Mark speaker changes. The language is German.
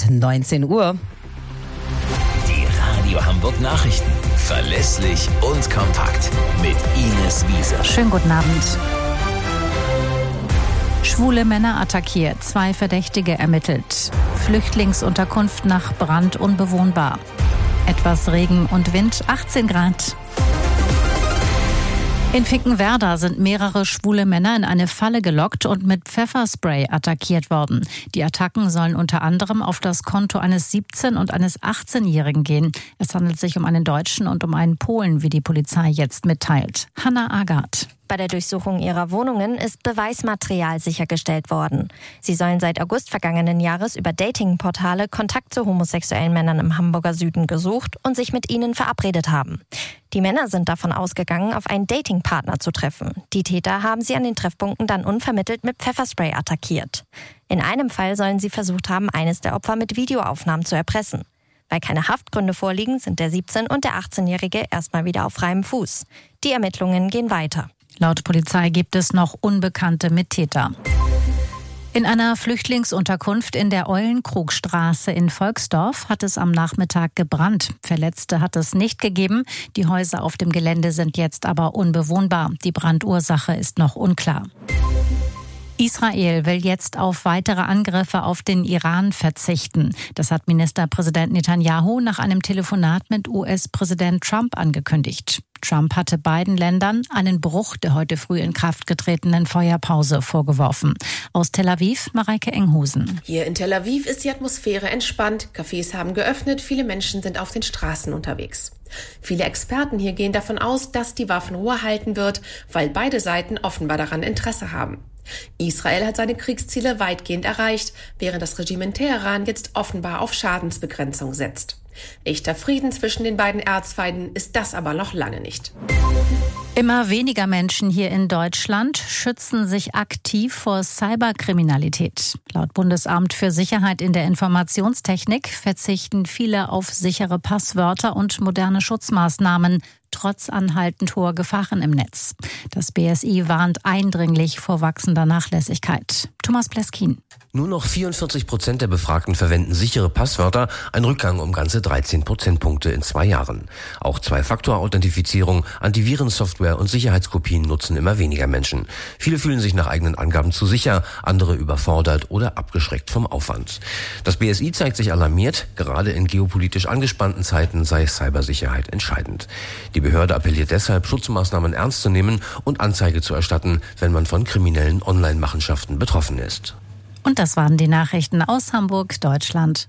Speaker 1: 19 Uhr.
Speaker 2: Die Radio Hamburg Nachrichten. Verlässlich und kompakt. Mit Ines Wiese.
Speaker 3: Schönen guten Abend. Schwule Männer attackiert, 2 Verdächtige ermittelt. Flüchtlingsunterkunft nach Brand unbewohnbar. Etwas Regen und Wind, 18 Grad. In Finkenwerder sind mehrere schwule Männer in eine Falle gelockt und mit Pfefferspray attackiert worden. Die Attacken sollen unter anderem auf das Konto eines 17- und eines 18-Jährigen gehen. Es handelt sich um einen Deutschen und um einen Polen, wie die Polizei jetzt mitteilt. Hanna Agard.
Speaker 4: Bei der Durchsuchung ihrer Wohnungen ist Beweismaterial sichergestellt worden. Sie sollen seit August vergangenen Jahres über Datingportale Kontakt zu homosexuellen Männern im Hamburger Süden gesucht und sich mit ihnen verabredet haben. Die Männer sind davon ausgegangen, auf einen Datingpartner zu treffen. Die Täter haben sie an den Treffpunkten dann unvermittelt mit Pfefferspray attackiert. In einem Fall sollen sie versucht haben, eines der Opfer mit Videoaufnahmen zu erpressen. Weil keine Haftgründe vorliegen, sind der 17- und der 18-Jährige erstmal wieder auf freiem Fuß. Die Ermittlungen gehen weiter.
Speaker 3: Laut Polizei gibt es noch unbekannte Mittäter. In einer Flüchtlingsunterkunft in der Eulenkrugstraße in Volksdorf hat es am Nachmittag gebrannt. Verletzte hat es nicht gegeben. Die Häuser auf dem Gelände sind jetzt aber unbewohnbar. Die Brandursache ist noch unklar. Israel will jetzt auf weitere Angriffe auf den Iran verzichten. Das hat Ministerpräsident Netanyahu nach einem Telefonat mit US-Präsident Trump angekündigt. Trump hatte beiden Ländern einen Bruch der heute früh in Kraft getretenen Feuerpause vorgeworfen. Aus Tel Aviv, Mareike Enghusen.
Speaker 5: Hier in Tel Aviv ist die Atmosphäre entspannt. Cafés haben geöffnet, viele Menschen sind auf den Straßen unterwegs. Viele Experten hier gehen davon aus, dass die Waffenruhe halten wird, weil beide Seiten offenbar daran Interesse haben. Israel hat seine Kriegsziele weitgehend erreicht, während das Regime in Teheran jetzt offenbar auf Schadensbegrenzung setzt. Echter Frieden zwischen den beiden Erzfeinden ist das aber noch lange nicht.
Speaker 3: Immer weniger Menschen hier in Deutschland schützen sich aktiv vor Cyberkriminalität. Laut Bundesamt für Sicherheit in der Informationstechnik verzichten viele auf sichere Passwörter und moderne Schutzmaßnahmen, trotz anhaltend hoher Gefahren im Netz. Das BSI warnt eindringlich vor wachsender Nachlässigkeit. Thomas Pleskin.
Speaker 6: Nur noch 44% der Befragten verwenden sichere Passwörter, ein Rückgang um ganze 13 Prozentpunkte in 2 Jahren. Auch Zwei-Faktor-Authentifizierung, Antivirensoftware und Sicherheitskopien nutzen immer weniger Menschen. Viele fühlen sich nach eigenen Angaben zu sicher, andere überfordert oder abgeschreckt vom Aufwand. Das BSI zeigt sich alarmiert, gerade in geopolitisch angespannten Zeiten sei Cybersicherheit entscheidend. Die Behörde appelliert deshalb, Schutzmaßnahmen ernst zu nehmen und Anzeige zu erstatten, wenn man von kriminellen Online-Machenschaften betroffen ist.
Speaker 3: Und das waren die Nachrichten aus Hamburg, Deutschland.